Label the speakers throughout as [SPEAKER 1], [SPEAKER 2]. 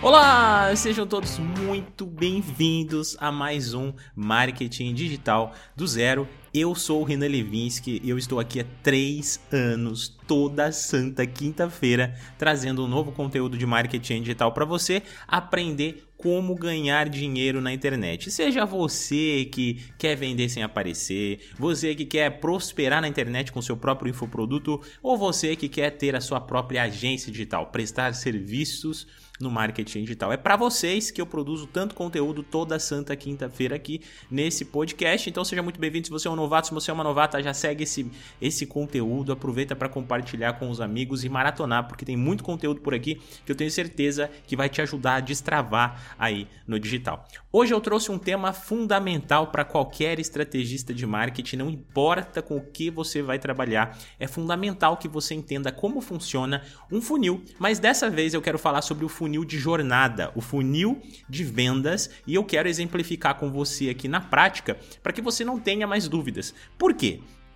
[SPEAKER 1] Olá, sejam todos muito bem-vindos a mais um Marketing Digital do Zero. Eu sou o Renan Levinsky e eu estou aqui há 3 anos, toda santa quinta-feira, trazendo um novo conteúdo de marketing digital para você aprender como ganhar dinheiro na internet. Seja você que quer vender sem aparecer, você que quer prosperar na internet com seu próprio infoproduto, ou você que quer ter a sua própria agência digital, prestar serviços no marketing digital. É para vocês que eu produzo tanto conteúdo toda santa quinta-feira aqui nesse podcast. Então seja muito bem-vindo. Se você é um novato, se você é uma novata, já segue esse conteúdo, aproveita para compartilhar com os amigos e maratonar, porque tem muito conteúdo por aqui que eu tenho certeza que vai te ajudar a destravar aí no digital. Hoje eu trouxe um tema fundamental para qualquer estrategista de marketing, não importa com o que você vai trabalhar, é fundamental que você entenda como funciona um funil, mas dessa vez eu quero falar sobre o funil de jornada, o funil de vendas, e eu quero exemplificar com você aqui na prática para que você não tenha mais dúvidas. Por quê?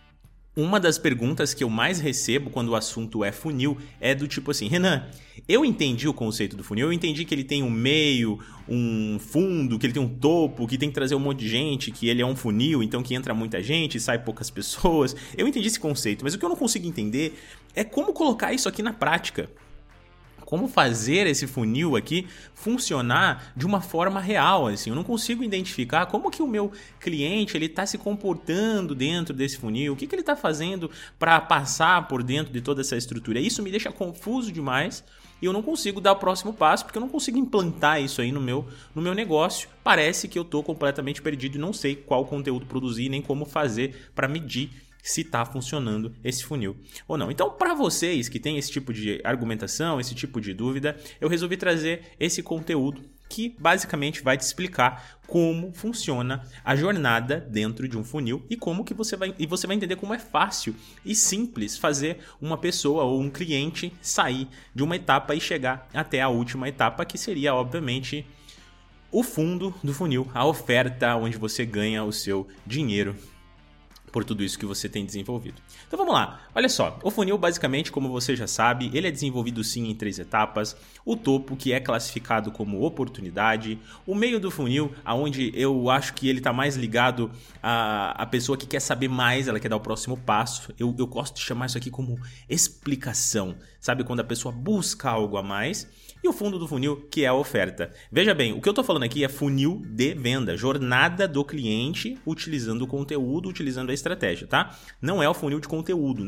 [SPEAKER 1] Uma das perguntas que eu mais recebo quando o assunto é funil é do tipo assim: Renan, eu entendi o conceito do funil, eu entendi que ele tem um meio, um fundo, que ele tem um topo, que tem que trazer um monte de gente, que ele é um funil, então que entra muita gente e sai poucas pessoas. Eu entendi esse conceito, mas o que eu não consigo entender é como colocar isso aqui na prática. Como fazer esse funil aqui funcionar de uma forma real, assim. Eu não consigo identificar como que o meu cliente está se comportando dentro desse funil, o que ele está fazendo para passar por dentro de toda essa estrutura. Isso me deixa confuso demais e eu não consigo dar o próximo passo, porque eu não consigo implantar isso aí no meu negócio. Parece que eu estou completamente perdido e não sei qual conteúdo produzir, nem como fazer para medir se está funcionando esse funil ou não. Então, para vocês que têm esse tipo de argumentação, esse tipo de dúvida, eu resolvi trazer esse conteúdo que basicamente vai te explicar como funciona a jornada dentro de um funil e como que você vai entender como é fácil e simples fazer uma pessoa ou um cliente sair de uma etapa e chegar até a última etapa, que seria, obviamente, o fundo do funil, a oferta onde você ganha o seu dinheiro por tudo isso que você tem desenvolvido. Então vamos lá, olha só, o funil basicamente, como você já sabe, ele é desenvolvido sim em 3 etapas, o topo, que é classificado como oportunidade, o meio do funil, onde eu acho que ele está mais ligado à pessoa que quer saber mais, ela quer dar o próximo passo, eu gosto de chamar isso aqui como explicação, sabe, quando a pessoa busca algo a mais. E o fundo do funil, que é a oferta. Veja bem, o que eu estou falando aqui é funil de venda, jornada do cliente utilizando o conteúdo, utilizando a estratégia, tá? Não é o funil de conteúdo,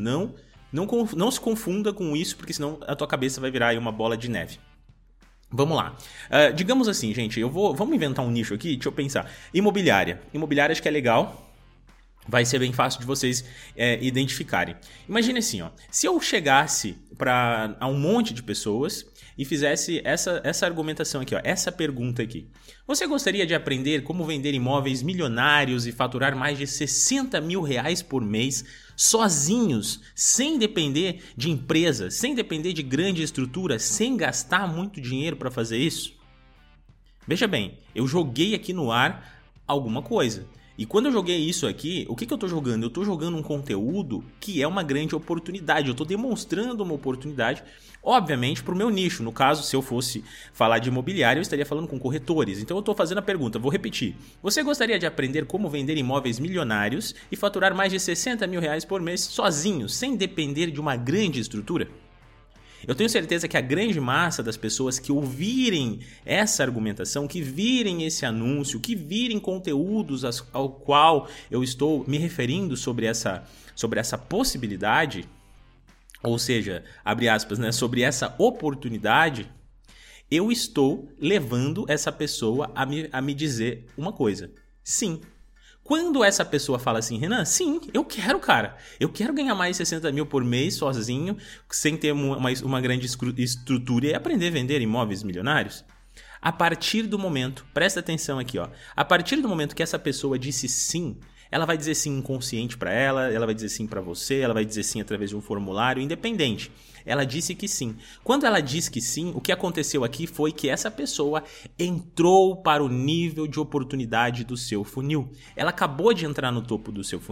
[SPEAKER 1] não se confunda com isso, porque senão a tua cabeça vai virar aí uma bola de neve. Vamos lá. Digamos assim, gente, vamos inventar um nicho aqui, deixa eu pensar. Imobiliária. Imobiliária acho que é legal. Vai ser bem fácil de vocês identificarem. Imagine assim, ó, se eu chegasse a um monte de pessoas e fizesse essa argumentação aqui, ó, essa pergunta aqui. Você gostaria de aprender como vender imóveis milionários e faturar mais de 60 mil reais por mês sozinhos, sem depender de empresa, sem depender de grande estrutura, sem gastar muito dinheiro para fazer isso? Veja bem, eu joguei aqui no ar alguma coisa. E quando eu joguei isso aqui, o que eu estou jogando? Eu estou jogando um conteúdo que é uma grande oportunidade. Eu estou demonstrando uma oportunidade, obviamente, para o meu nicho. No caso, se eu fosse falar de imobiliário, eu estaria falando com corretores. Então eu estou fazendo a pergunta, vou repetir. Você gostaria de aprender como vender imóveis milionários e faturar mais de 60 mil reais por mês sozinho, sem depender de uma grande estrutura? Eu tenho certeza que a grande massa das pessoas que ouvirem essa argumentação, que virem esse anúncio, que virem conteúdos ao qual eu estou me referindo sobre essa possibilidade, ou seja, abre aspas, né, sobre essa oportunidade, eu estou levando essa pessoa a me dizer uma coisa. Sim. Quando essa pessoa fala assim, Renan, sim, eu quero, cara. Eu quero ganhar mais 60 mil por mês sozinho, sem ter uma grande estrutura e aprender a vender imóveis milionários. A partir do momento, presta atenção aqui, ó. A partir do momento que essa pessoa disse sim, ela vai dizer sim inconsciente para ela vai dizer sim para você, ela vai dizer sim através de um formulário independente. Ela disse que sim. Quando ela diz que sim, o que aconteceu aqui foi que essa pessoa entrou para o nível de oportunidade do seu funil. Ela acabou de entrar no topo do seu funil.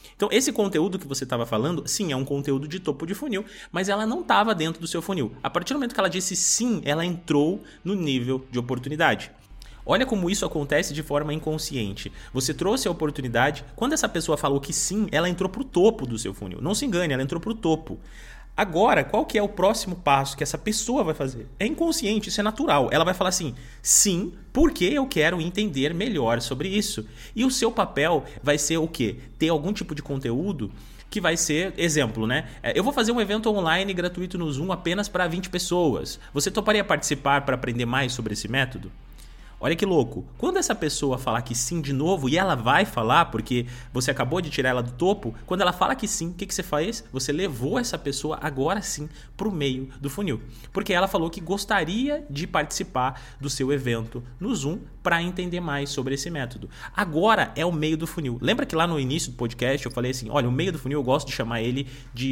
[SPEAKER 1] Então, esse conteúdo que você estava falando, sim, é um conteúdo de topo de funil, mas ela não estava dentro do seu funil. A partir do momento que ela disse sim, ela entrou no nível de oportunidade. Olha como isso acontece de forma inconsciente. Você trouxe a oportunidade, quando essa pessoa falou que sim, ela entrou para o topo do seu funil. Não se engane, ela entrou para o topo. Agora, qual que é o próximo passo que essa pessoa vai fazer? É inconsciente, isso é natural. Ela vai falar assim, sim, porque eu quero entender melhor sobre isso. E o seu papel vai ser o quê? Ter algum tipo de conteúdo que vai ser, exemplo, né? Eu vou fazer um evento online gratuito no Zoom apenas para 20 pessoas. Você toparia participar para aprender mais sobre esse método? Olha que louco, quando essa pessoa falar que sim de novo, e ela vai falar porque você acabou de tirar ela do topo, quando ela fala que sim, o que você faz? Você levou essa pessoa agora sim para o meio do funil. Porque ela falou que gostaria de participar do seu evento no Zoom para entender mais sobre esse método. Agora é o meio do funil. Lembra que lá no início do podcast eu falei assim, olha, o meio do funil eu gosto de chamar ele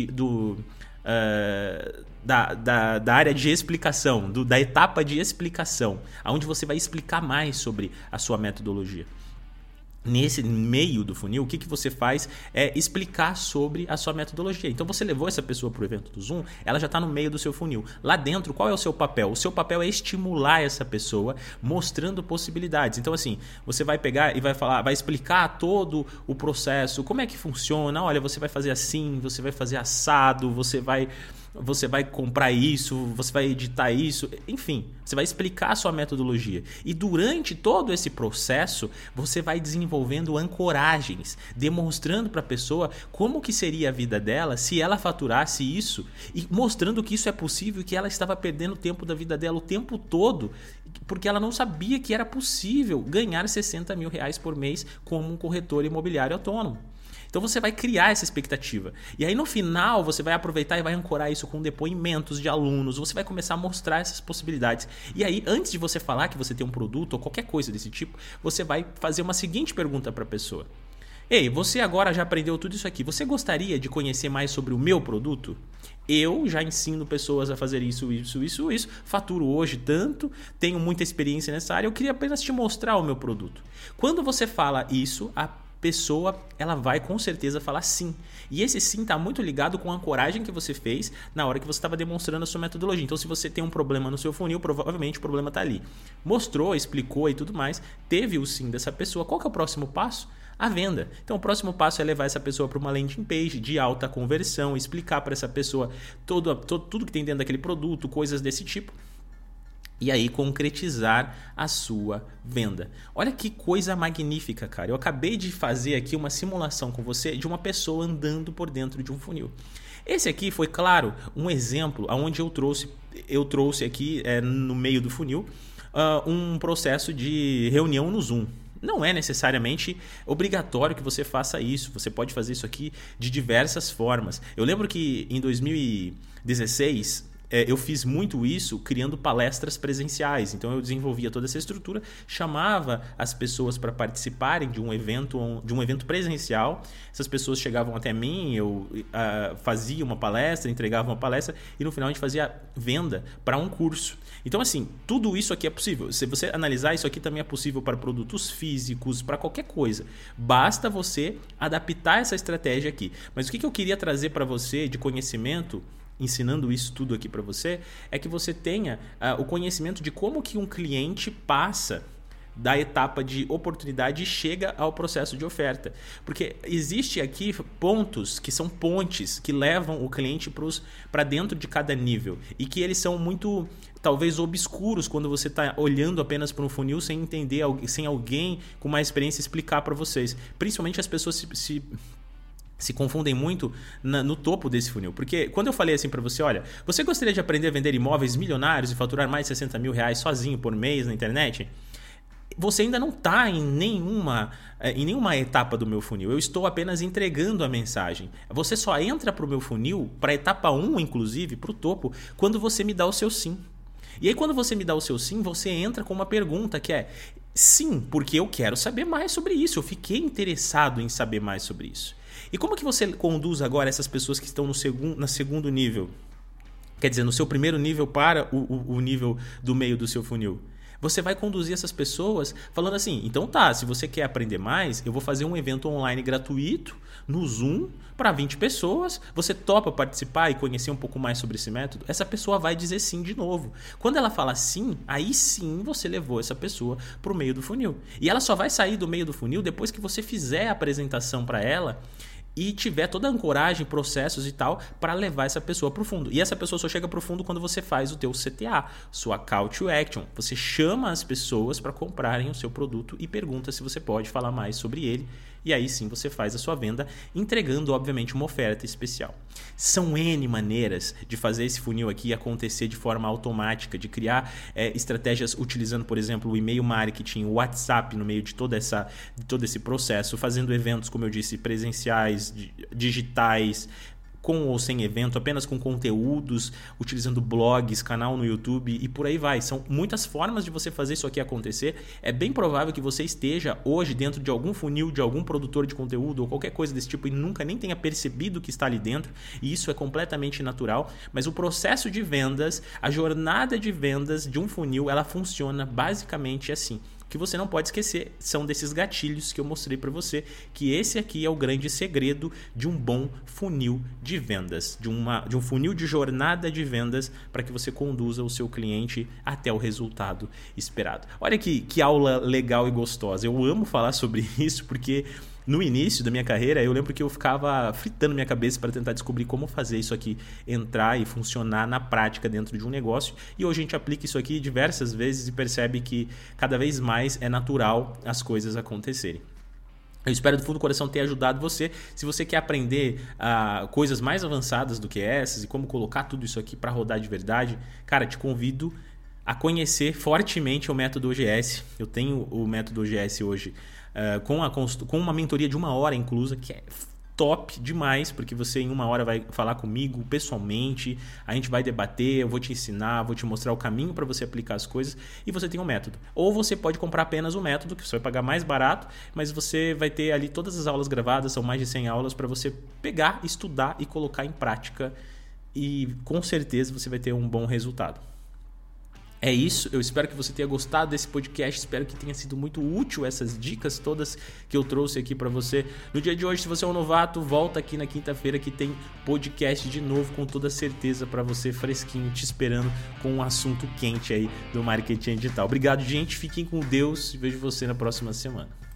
[SPEAKER 1] da área de explicação, da etapa de explicação, onde você vai explicar mais sobre a sua metodologia. Nesse meio do funil, o que você faz é explicar sobre a sua metodologia. Então você levou essa pessoa para o evento do Zoom, ela já está no meio do seu funil. Lá dentro, qual é o seu papel? O seu papel é estimular essa pessoa, mostrando possibilidades. Então assim, você vai pegar e vai falar, vai explicar todo o processo, como é que funciona, olha, você vai fazer assim, você vai fazer assado, você vai comprar isso, você vai editar isso, enfim, você vai explicar a sua metodologia. E durante todo esse processo, você vai desenvolvendo ancoragens, demonstrando para a pessoa como que seria a vida dela se ela faturasse isso e mostrando que isso é possível e que ela estava perdendo o tempo da vida dela o tempo todo porque ela não sabia que era possível ganhar 60 mil reais por mês como um corretor imobiliário autônomo. Então você vai criar essa expectativa. E aí no final você vai aproveitar e vai ancorar isso com depoimentos de alunos. Você vai começar a mostrar essas possibilidades. E aí antes de você falar que você tem um produto ou qualquer coisa desse tipo, você vai fazer uma seguinte pergunta para a pessoa. Ei, você agora já aprendeu tudo isso aqui. Você gostaria de conhecer mais sobre o meu produto? Eu já ensino pessoas a fazer isso. Faturo hoje tanto, tenho muita experiência nessa área. Eu queria apenas te mostrar o meu produto. Quando você fala isso, a pessoa, ela vai com certeza falar sim. E esse sim está muito ligado com a ancoragem que você fez na hora que você estava demonstrando a sua metodologia. Então, se você tem um problema no seu funil, provavelmente o problema está ali. Mostrou, explicou e tudo mais, teve o sim dessa pessoa. Qual que é o próximo passo? A venda. Então, o próximo passo é levar essa pessoa para uma landing page de alta conversão, explicar para essa pessoa tudo que tem dentro daquele produto, coisas desse tipo. E aí concretizar a sua venda. Olha que coisa magnífica, cara. Eu acabei de fazer aqui uma simulação com você de uma pessoa andando por dentro de um funil. Esse aqui foi, claro, um exemplo onde eu trouxe aqui no meio do funil um processo de reunião no Zoom. Não é necessariamente obrigatório que você faça isso. Você pode fazer isso aqui de diversas formas. Eu lembro que em 2016... eu fiz muito isso criando palestras presenciais. Então eu desenvolvia toda essa estrutura, chamava as pessoas para participarem de um evento presencial. Essas pessoas chegavam até mim, eu fazia uma palestra, entregava uma palestra e no final a gente fazia venda para um curso. Então assim, tudo isso aqui é possível. Se você analisar, isso aqui também é possível para produtos físicos, para qualquer coisa. Basta você adaptar essa estratégia aqui. Mas o que eu queria trazer para você de conhecimento, ensinando isso tudo aqui para você, é que você tenha o conhecimento de como que um cliente passa da etapa de oportunidade e chega ao processo de oferta. Porque existe aqui pontos que são pontes que levam o cliente para dentro de cada nível e que eles são muito, talvez, obscuros quando você está olhando apenas para um funil sem entender, sem alguém com mais experiência explicar para vocês. Principalmente as pessoas se confundem muito no topo desse funil. Porque quando eu falei assim para você, olha, você gostaria de aprender a vender imóveis milionários e faturar mais de 60 mil reais sozinho por mês na internet? Você ainda não está em nenhuma etapa do meu funil. Eu estou apenas entregando a mensagem. Você só entra para o meu funil, para a etapa 1, inclusive, para o topo, quando você me dá o seu sim. E aí, quando você me dá o seu sim, você entra com uma pergunta que é: sim, porque eu quero saber mais sobre isso. Eu fiquei interessado em saber mais sobre isso. E como que você conduz agora essas pessoas que estão no segundo nível? Quer dizer, no seu primeiro nível para o nível do meio do seu funil. Você vai conduzir essas pessoas falando assim, então tá, se você quer aprender mais, eu vou fazer um evento online gratuito no Zoom para 20 pessoas, você topa participar e conhecer um pouco mais sobre esse método? Essa pessoa vai dizer sim de novo. Quando ela fala sim, aí sim você levou essa pessoa para o meio do funil. E ela só vai sair do meio do funil depois que você fizer a apresentação para ela e tiver toda a ancoragem, processos e tal, para levar essa pessoa para o fundo. E essa pessoa só chega para o fundo quando você faz o teu CTA, sua Call to Action. Você chama as pessoas para comprarem o seu produto e pergunta se você pode falar mais sobre ele. E aí sim você faz a sua venda, entregando, obviamente, uma oferta especial. São N maneiras de fazer esse funil aqui acontecer de forma automática, de criar estratégias utilizando, por exemplo, o e-mail marketing, o WhatsApp no meio de todo esse processo, fazendo eventos, como eu disse, presenciais, digitais, com ou sem evento, apenas com conteúdos, utilizando blogs, canal no YouTube e por aí vai. São muitas formas de você fazer isso aqui acontecer. É bem provável que você esteja hoje dentro de algum funil, de algum produtor de conteúdo ou qualquer coisa desse tipo e nunca nem tenha percebido que está ali dentro, e isso é completamente natural, mas o processo de vendas, a jornada de vendas de um funil, ela funciona basicamente assim. Que você não pode esquecer são desses gatilhos que eu mostrei para você, que esse aqui é o grande segredo de um bom funil de vendas, de um funil de jornada de vendas para que você conduza o seu cliente até o resultado esperado. Olha que aula legal e gostosa. Eu amo falar sobre isso porque no início da minha carreira, eu lembro que eu ficava fritando minha cabeça para tentar descobrir como fazer isso aqui entrar e funcionar na prática dentro de um negócio. E hoje a gente aplica isso aqui diversas vezes e percebe que cada vez mais é natural as coisas acontecerem. Eu espero do fundo do coração ter ajudado você. Se você quer aprender coisas mais avançadas do que essas e como colocar tudo isso aqui para rodar de verdade, cara, te convido a conhecer fortemente o método OGS. Eu tenho o método OGS hoje com uma mentoria de 1 hora inclusa, que é top demais, porque você em 1 hora vai falar comigo pessoalmente, a gente vai debater, eu vou te ensinar, vou te mostrar o caminho para você aplicar as coisas e você tem um método. Ou você pode comprar apenas o método, que você vai pagar mais barato, mas você vai ter ali todas as aulas gravadas, são mais de 100 aulas para você pegar, estudar e colocar em prática e com certeza você vai ter um bom resultado. É isso, eu espero que você tenha gostado desse podcast, espero que tenha sido muito útil essas dicas todas que eu trouxe aqui para você. No dia de hoje, se você é um novato, volta aqui na quinta-feira que tem podcast de novo com toda certeza para você, fresquinho, te esperando com um assunto quente aí do marketing digital. Obrigado, gente, fiquem com Deus e vejo você na próxima semana.